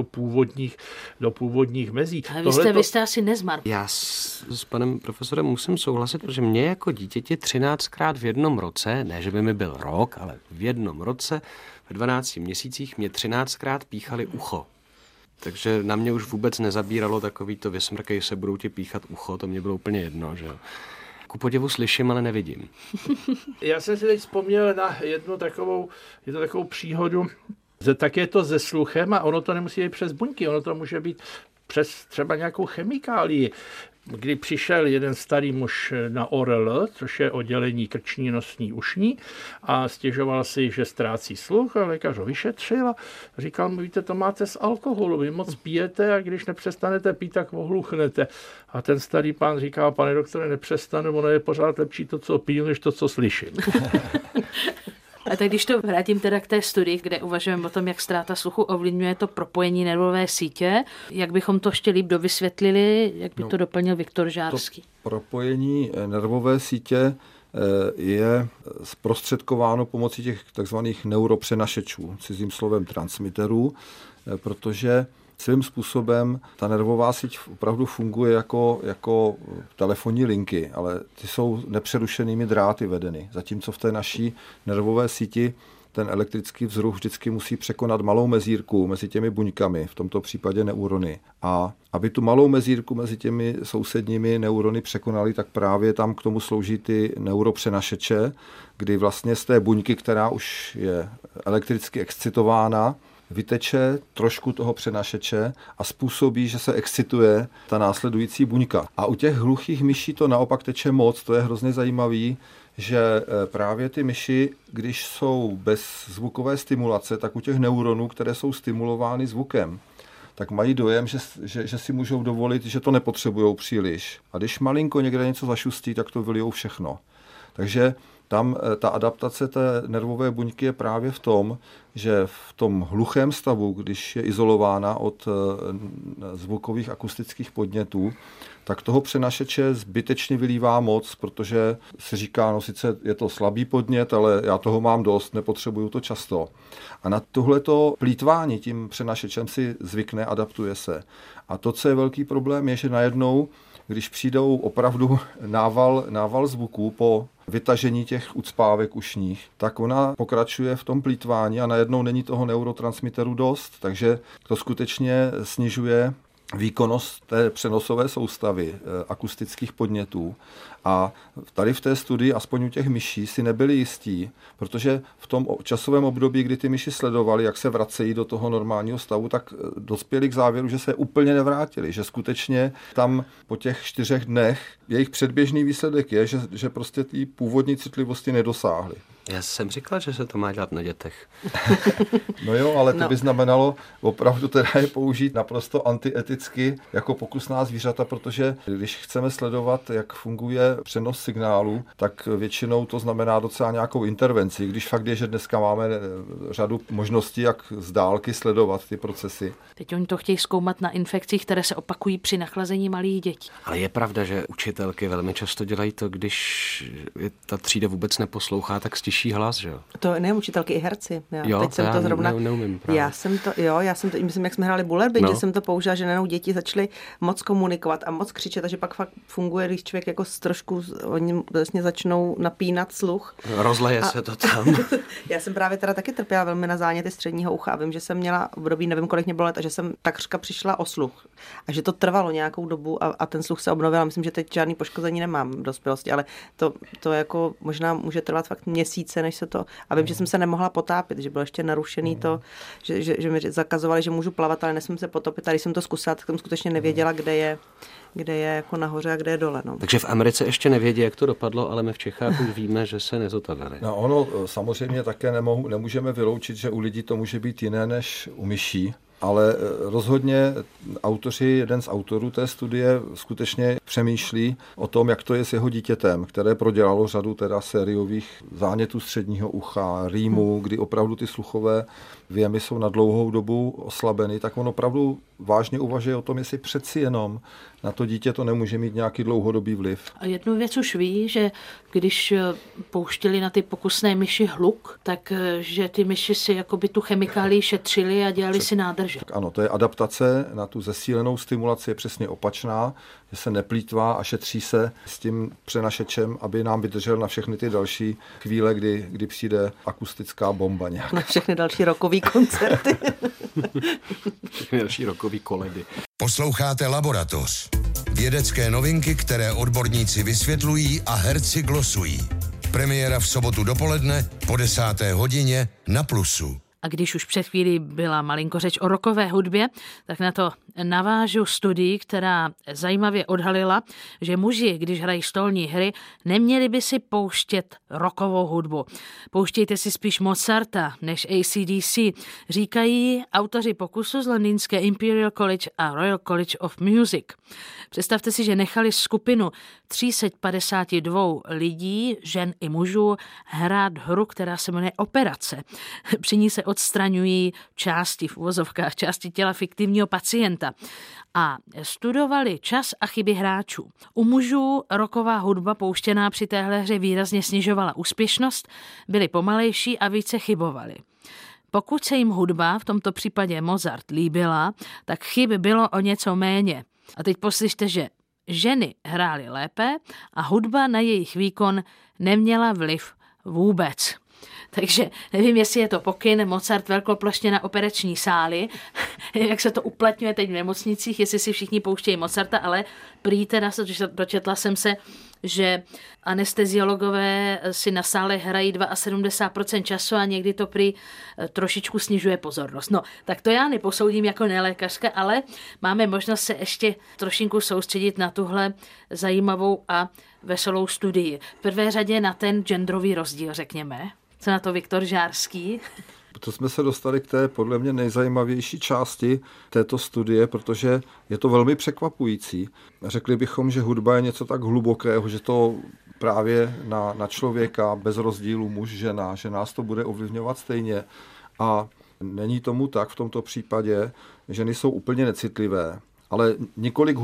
původních mezí. Ale vy jste asi nezmar. Já s panem profesorem musím souhlasit, protože mě jako dítěti 13krát v jednom roce, ne, že by mi byl rok, ale v jednom roce, ve 12 měsících mě 13krát píchali ucho. Takže na mě už vůbec nezabíralo takový to vysmrkej se, budou ti píchat ucho, to mě bylo úplně jedno, že jo. Ku podivu slyším, ale nevidím. Já jsem si teď vzpomněl na jednu takovou příhodu, tak je to se sluchem a ono to nemusí být přes buňky, ono to může být přes třeba nějakou chemikálii. Kdy přišel jeden starý muž na ORL, což je oddělení krční, nosní, ušní, a stěžoval si, že ztrácí sluch a lékař ho vyšetřil a říkal mu, víte, to máte z alkoholu, vy moc pijete a když nepřestanete pít, tak ohluchnete. A ten starý pán říkal, pane doktore, nepřestanu, ono je pořád lepší to, co piju, než to, co slyším. A tak když to vrátím teda k té studii, kde uvažujeme o tom, jak ztráta sluchu ovlivňuje to propojení nervové sítě, jak bychom to ještě líp dovysvětlili, jak by to doplnil Viktor Žárský. To propojení nervové sítě je zprostředkováno pomocí těch takzvaných neuropřenašečů, cizím slovem transmiterů, protože svým způsobem ta nervová síť opravdu funguje jako telefonní linky, ale ty jsou nepřerušenými dráty vedeny. Zatímco v té naší nervové síti ten elektrický vzruch vždycky musí překonat malou mezírku mezi těmi buňkami, v tomto případě neurony. A aby tu malou mezírku mezi těmi sousedními neurony překonali, tak právě tam k tomu slouží ty neuropřenašeče, kdy vlastně z té buňky, která už je elektricky excitována, vyteče trošku toho přenašeče a způsobí, že se excituje ta následující buňka. A u těch hluchých myší to naopak teče moc, to je hrozně zajímavý, že právě ty myši, když jsou bez zvukové stimulace, tak u těch neuronů, které jsou stimulovány zvukem, tak mají dojem, že si můžou dovolit, že to nepotřebujou příliš. A když malinko někde něco zašustí, tak to vylijou všechno. Takže Tam ta adaptace té nervové buňky je právě v tom, že v tom hluchém stavu, když je izolována od zvukových akustických podnětů, tak toho přenašeče zbytečně vylívá moc, protože si říká, no sice je to slabý podnět, ale já toho mám dost, nepotřebuju to často. A na tohleto plýtvání tím přenašečem si zvykne, adaptuje se. A to, co je velký problém, je, že najednou, když přijdou opravdu nával zvuků po vytažení těch ucpávek ušních, tak ona pokračuje v tom plýtvání a najednou není toho neurotransmiteru dost, takže to skutečně snižuje výkonnost té přenosové soustavy akustických podnětů. A tady v té studii, aspoň u těch myší, si nebyli jistí, protože v tom časovém období, kdy ty myši sledovali, jak se vracejí do toho normálního stavu, tak dospěli k závěru, že se úplně nevrátili, že skutečně tam po těch 4 dnech jejich předběžný výsledek je, že prostě té původní citlivosti nedosáhli. Já jsem říkal, že se to má dělat na dětech. No jo, ale to by znamenalo opravdu teda je použít naprosto antieticky jako pokusná zvířata, protože když chceme sledovat, jak funguje přenos signálu, tak většinou to znamená docela nějakou intervenci, když fakt je, že dneska máme řadu možností, jak z dálky sledovat ty procesy. Teď oni to chtějí zkoumat na infekcích, které se opakují při nachlazení malých dětí. Ale je pravda, že učitelky velmi často dělají to, když ta třída vůbec neposlouchá, tak stiší hlas, že jo? To nejen učitelky, i herci. Teď jsem to zrovna neumím právě. Já jsem to, myslím, jak jsme hráli Bullerbyn, že jsem to použila, že najednou děti začaly moc komunikovat a moc křičet, takže pak fakt funguje, když člověk jako trošku, oni vlastně začnou napínat sluch. Rozleje se to tam. Já jsem právě teda taky trpěla velmi na záněty středního ucha a vím, že jsem měla období, nevím, kolik mě bylo let, a že jsem takřka přišla o sluch. A že to trvalo nějakou dobu a ten sluch se obnovil. Myslím, že teď žádný poškození nemám v dospělosti, ale to jako možná může trvat fakt měsíce, než se to... A vím, že jsem se nemohla potápět, že bylo ještě narušený to, že mi zakazovali, že můžu plavat, ale nesmím se potopit. A když jsem to zkusila, tak jsem skutečně nevěděla, kde je jako nahoře a kde je dole. No. Takže v Americe ještě nevědí, jak to dopadlo, ale my v Čechách už víme, že se nezotavili. No ono samozřejmě také nemůžeme vyloučit, že u lidí to může být jiné než u myší. Ale rozhodně jeden z autorů té studie skutečně přemýšlí o tom, jak to je s jeho dítětem, které prodělalo řadu teda sériových zánětů středního ucha, rýmů, kdy opravdu ty sluchové věmy jsou na dlouhou dobu oslabeny, tak on opravdu vážně uvažuje o tom, jestli přeci jenom na to dítě to nemůže mít nějaký dlouhodobý vliv. A jednu věc už ví, že když pouštěli na ty pokusné myši hluk, tak že ty myši si jakoby tu chemikálii šetřili a dělali si nádrže. Tak ano, to je adaptace na tu zesílenou stimulaci, je přesně opačná, že se neplýtvá a šetří se s tím přenašečem, aby nám vydržel na všechny ty další chvíle, kdy přijde akustická bomba nějak. Na všechny další rokový koncerty. Všechny další rokový koledy. Posloucháte Laboratoř. Vědecké novinky, které odborníci vysvětlují a herci glosují. Premiéra v sobotu dopoledne po 10. hodině na Plusu. A když už před chvílí byla malinko řeč o rockové hudbě, tak na to navážu studii, která zajímavě odhalila, že muži, když hrají stolní hry, neměli by si pouštět rockovou hudbu. Pouštějte si spíš Mozarta než AC/DC, říkají autoři pokusu z londýnské Imperial College a Royal College of Music. Představte si, že nechali skupinu 352 lidí, žen i mužů, hrát hru, která se jmenuje Operace. Při ní se odstraňují části v uvozovkách, části těla fiktivního pacienta a studovali čas a chyby hráčů. U mužů rocková hudba pouštěná při téhle hře výrazně snižovala úspěšnost, byli pomalejší a více chybovali. Pokud se jim hudba, v tomto případě Mozart, líbila, tak chyb bylo o něco méně. A teď poslyšte, že ženy hrály lépe a hudba na jejich výkon neměla vliv vůbec. Takže nevím, jestli je to pokyn Mozart velkoplošně na operační sály, jak se to uplatňuje teď v nemocnicích, jestli si všichni pouštějí Mozarta, ale prý teda, dočetla jsem se, že anesteziologové si na sále hrají 72% času a někdy to prý trošičku snižuje pozornost. No, tak to já neposoudím jako nelékařka, ale máme možnost se ještě trošinku soustředit na tuhle zajímavou a veselou studii. V prvé řadě na ten genderový rozdíl, řekněme. Co na to Viktor Žárský? To jsme se dostali k té podle mě nejzajímavější části této studie, protože je to velmi překvapující. Řekli bychom, že hudba je něco tak hlubokého, že to právě na člověka bez rozdílu muž, žena, že nás to bude ovlivňovat stejně. A není tomu tak v tomto případě, ženy jsou úplně necitlivé. Ale nikoli k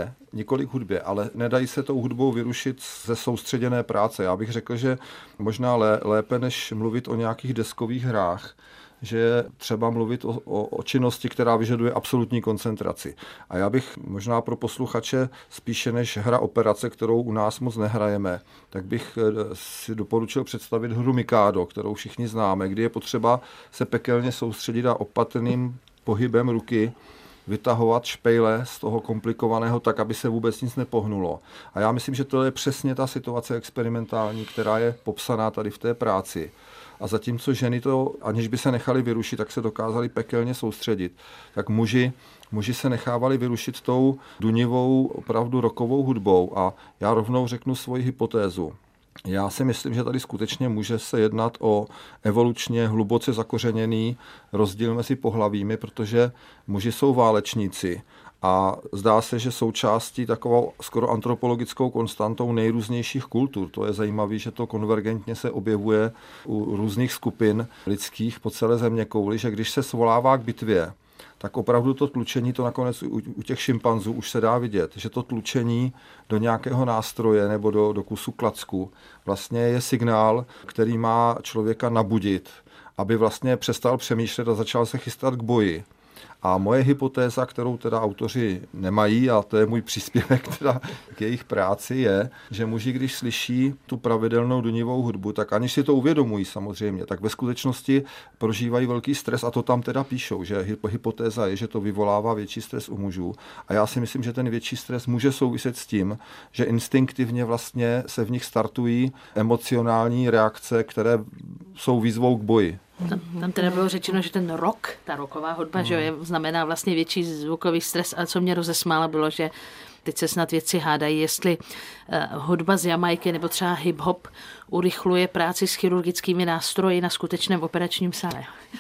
hudbě, ale nedají se tou hudbou vyrušit ze soustředěné práce. Já bych řekl, že možná lépe, než mluvit o nějakých deskových hrách, že je třeba mluvit o činnosti, která vyžaduje absolutní koncentraci. A já bych možná pro posluchače spíše než hra operace, kterou u nás moc nehrajeme, tak bych si doporučil představit hru Mikado, kterou všichni známe, kdy je potřeba se pekelně soustředit a opatrným pohybem ruky vytahovat špejle z toho komplikovaného tak, aby se vůbec nic nepohnulo. A já myslím, že to je přesně ta situace experimentální, která je popsaná tady v té práci. A zatímco ženy to, aniž by se nechali vyrušit, tak se dokázali pekelně soustředit. Tak muži se nechávali vyrušit tou dunivou, opravdu rockovou hudbou. A já rovnou řeknu svoji hypotézu. Já si myslím, že tady skutečně může se jednat o evolučně hluboce zakořeněný rozdíl mezi pohlavími, protože muži jsou válečníci a zdá se, že součástí takovou skoro antropologickou konstantou nejrůznějších kultur. To je zajímavé, že to konvergentně se objevuje u různých skupin lidských po celé zeměkouli, že když se svolává k bitvě, tak opravdu to tlučení, to nakonec u těch šimpanzů už se dá vidět, že to tlučení do nějakého nástroje nebo do kusu klacku vlastně je signál, který má člověka nabudit, aby vlastně přestal přemýšlet a začal se chystat k boji. A moje hypotéza, kterou teda autoři nemají, a to je můj příspěvek teda k jejich práci, je, že muži, když slyší tu pravidelnou dunivou hudbu, tak aniž si to uvědomují samozřejmě, tak ve skutečnosti prožívají velký stres a to tam teda píšou, že hypotéza je, že to vyvolává větší stres u mužů. A já si myslím, že ten větší stres může souviset s tím, že instinktivně vlastně se v nich startují emocionální reakce, které jsou výzvou k boji. Tam teda bylo řečeno, že ten rock, ta rocková hudba, že znamená vlastně větší zvukový stres, a co mě rozesmálo bylo, že teď se snad vědci hádají, jestli hudba z Jamajky nebo třeba hip-hop urychluje práci s chirurgickými nástroji na skutečném operačním sále.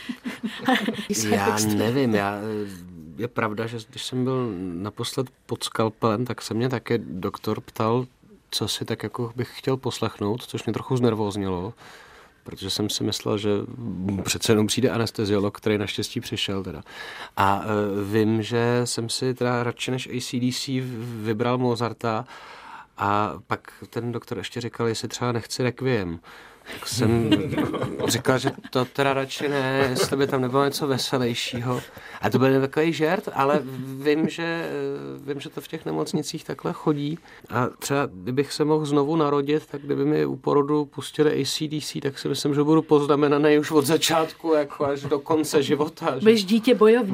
Já nevím, je pravda, že když jsem byl naposled pod skalpelem, tak se mě také doktor ptal, co si tak jako bych chtěl poslechnout, což mě trochu znervóznilo, protože jsem si myslel, že přece jenom přijde anesteziolog, který naštěstí přišel teda. A vím, že jsem si teda radši než AC/DC vybral Mozarta a pak ten doktor ještě říkal, jestli třeba nechci Requiem. Tak jsem říkal, že to teda radši ne, jestli by tam nebylo něco veselějšího. A to byl takový žert, ale vím, že to v těch nemocnicích takhle chodí. A třeba kdybych se mohl znovu narodit, tak kdyby mi u porodu pustili AC/DC, tak si myslím, že budu poznamenaný už od začátku, jako až do konce života. Budeš dítě bojovník.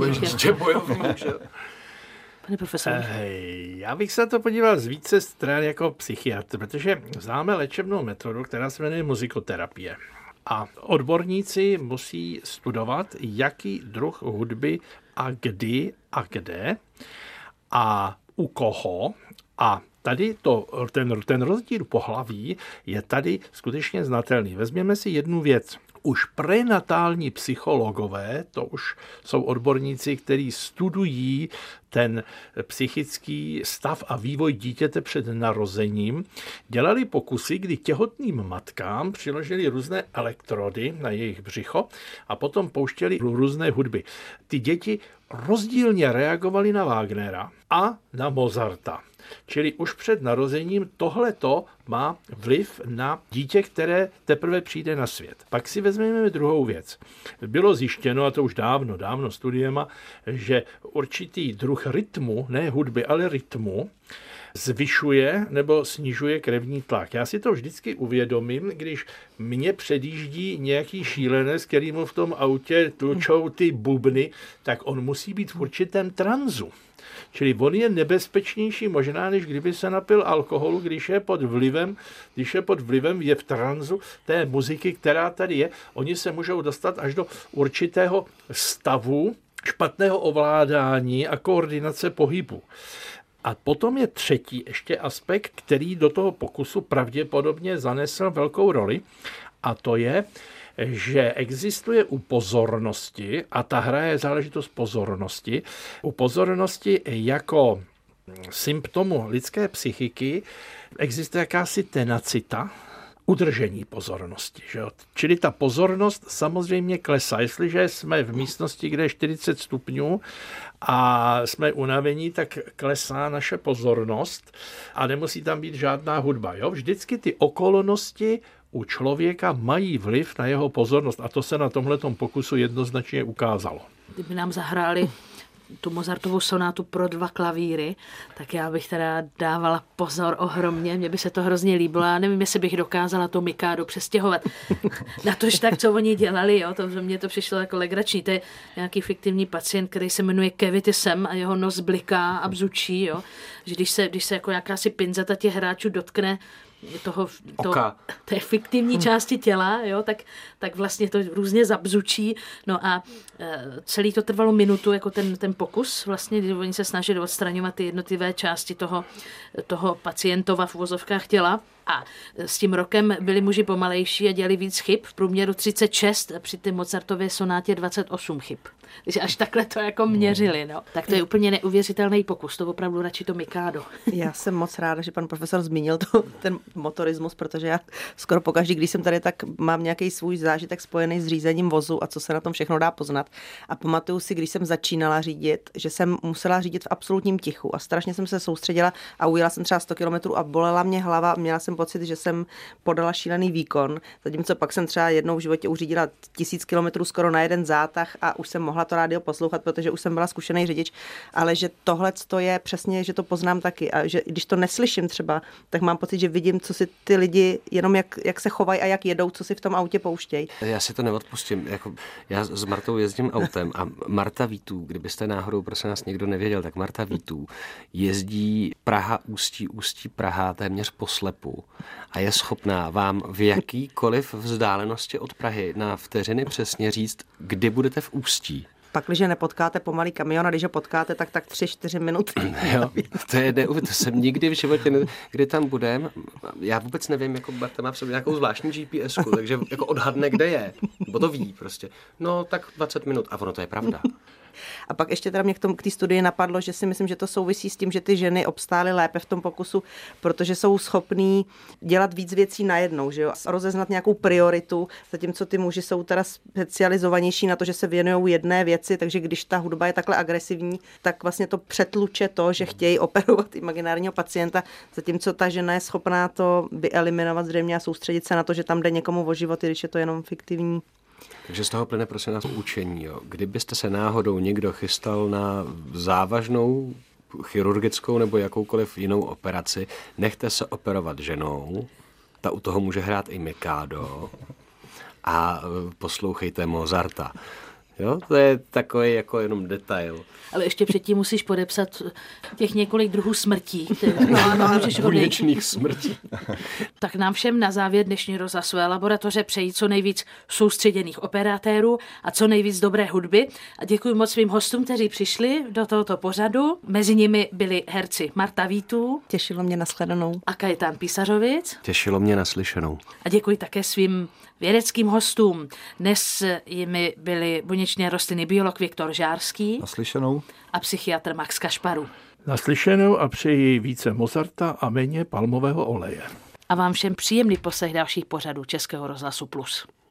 Pane profesore. Já bych se to podíval z více stran jako psychiatr, protože známe léčebnou metodu, která se jmenuje muzikoterapie. A odborníci musí studovat, jaký druh hudby a kdy a kde a u koho. A tady ten rozdíl pohlaví je tady skutečně znatelný. Vezměme si jednu věc. Už prenatální psychologové, to už jsou odborníci, kteří studují ten psychický stav a vývoj dítěte před narozením, dělali pokusy, kdy těhotným matkám přiložili různé elektrody na jejich břicho a potom pouštěli různé hudby. Ty děti rozdílně reagovaly na Wagnera a na Mozarta. Čili už před narozením tohleto má vliv na dítě, které teprve přijde na svět. Pak si vezmeme druhou věc. Bylo zjištěno, a to už dávno studiema, že určitý druh rytmu, ne hudby, ale rytmu, zvyšuje nebo snižuje krevní tlak. Já si to vždycky uvědomím, když mě předjíždí nějaký šílenec, který mu v tom autě tlučou ty bubny, tak on musí být v určitém tranzu. Čili on je nebezpečnější možná, než kdyby se napil alkoholu, když je pod vlivem, je v tranzu té muziky, která tady je. Oni se můžou dostat až do určitého stavu špatného ovládání a koordinace pohybu. A potom je třetí ještě aspekt, který do toho pokusu pravděpodobně zanesl velkou roli, a to je že existuje u pozornosti, a ta hra je záležitost pozornosti, u pozornosti jako symptomu lidské psychiky existuje jakási tenacita, udržení pozornosti. Že jo? Čili ta pozornost samozřejmě klesá. Jestliže jsme v místnosti, kde je 40 stupňů a jsme unavení, tak klesá naše pozornost a nemusí tam být žádná hudba. Jo? Vždycky ty okolnosti u člověka mají vliv na jeho pozornost a to se na tomhletom pokusu jednoznačně ukázalo. Kdyby nám zahráli tu Mozartovu sonátu pro 2 klavíry, tak já bych teda dávala pozor ohromně, mně by se to hrozně líbilo. Já nevím, jestli bych dokázala to Mikado přestěhovat. Na tož tak, co oni dělali, jo, to mně to přišlo jako legrační. To je nějaký fiktivní pacient, který se jmenuje Kevitisem a jeho nos bliká a bzučí, jo. Že když se jako jakási pinzeta těch hráčů dotkne té fiktivní části těla, jo, tak vlastně to různě zabzučí. No a celý to trvalo minutu, jako ten pokus, vlastně, kdy oni se snažili odstraňovat ty jednotlivé části toho pacientova v uvozovkách těla. A s tím rokem byli muži pomalejší a dělali víc chyb, v průměru 36 a při té Mozartově sonátě 28 chyb. Takže až takhle to jako měřili, no. Tak to je úplně neuvěřitelný pokus, to opravdu radši to Mikado. Já jsem moc ráda, že pan profesor zmínil ten motorismus, protože já skoro pokaždý, když jsem tady, tak mám nějaký svůj zážitek spojený s řízením vozu a co se na tom všechno dá poznat. A pamatuju si, když jsem začínala řídit, že jsem musela řídit v absolutním tichu a strašně jsem se soustředila a ujela jsem třeba 100 km a bolela mě hlava a měla jsem pocit, že jsem podala šílený výkon, zatímco pak jsem třeba jednou v životě uřídila 1000 km skoro na jeden zátah a už jsem mohla to rádio poslouchat, protože už jsem byla zkušený řidič, ale že tohle to je přesně, že to poznám taky a že když to neslyším třeba, tak mám pocit, že vidím, co si ty lidi jenom jak se chovají a jak jedou, co si v tom autě pouštějí. Já si to neodpustím. Já s Martou jezdím autem a Marta Vítů, kdybyste náhodou, prosím nás, někdo nevěděl, tak Marta Vítů jezdí Praha, Ústí, Praha téměř poslepu a je schopná vám v jakýkoliv vzdálenosti od Prahy na vteřiny přesně říct, kdy budete v Ústí. Pak, když nepotkáte pomalý kamion a když ho potkáte, tak 3-4 minuty. Jo, to jsem nikdy v životě, kdy tam budem, já vůbec nevím, jako Barta má v sobě nějakou zvláštní GPSku, takže jako odhadne, kde je, bo to ví prostě. No tak 20 minut a ono to je pravda. A pak ještě teda mě k té studii napadlo, že si myslím, že to souvisí s tím, že ty ženy obstály lépe v tom pokusu, protože jsou schopný dělat víc věcí najednou, že jo, a rozeznat nějakou prioritu, zatímco ty muži jsou teda specializovanější na to, že se věnují jedné věci, takže když ta hudba je takhle agresivní, tak vlastně to přetluče to, že chtějí operovat imaginárního pacienta, zatímco ta žena je schopná to vyeliminovat zřejmě a soustředit se na to, že tam jde někomu o život, i když je to jenom fiktivní. Takže z toho plyne prosím nás učení. Jo. Kdybyste se náhodou někdo chystal na závažnou chirurgickou nebo jakoukoliv jinou operaci, nechte se operovat ženou, ta u toho může hrát i Mikado a poslouchejte Mozarta. Jo, to je takový jako jenom detail. Ale ještě předtím musíš podepsat těch několik druhů smrtí. Buněčných smrtí. Tak nám všem na závěr dnešní rozhlasové laboratoře přejí co nejvíc soustředěných operatérů a co nejvíc dobré hudby. A děkuji moc svým hostům, kteří přišli do tohoto pořadu. Mezi nimi byli herci Marta Vítů. Těšilo mě nashledanou. A Kajetán Písařovic. Těšilo mě naslyšenou. A děkuji také svým vědeckým hostům. Dnes jimi byli buněčné rostliny biolog Viktor Žárský. Naslyšenou. A psychiatr Max Kašparu. Naslyšenou a přeji více Mozarta a méně palmového oleje. A vám všem příjemný poslech dalších pořadů Českého rozhlasu Plus.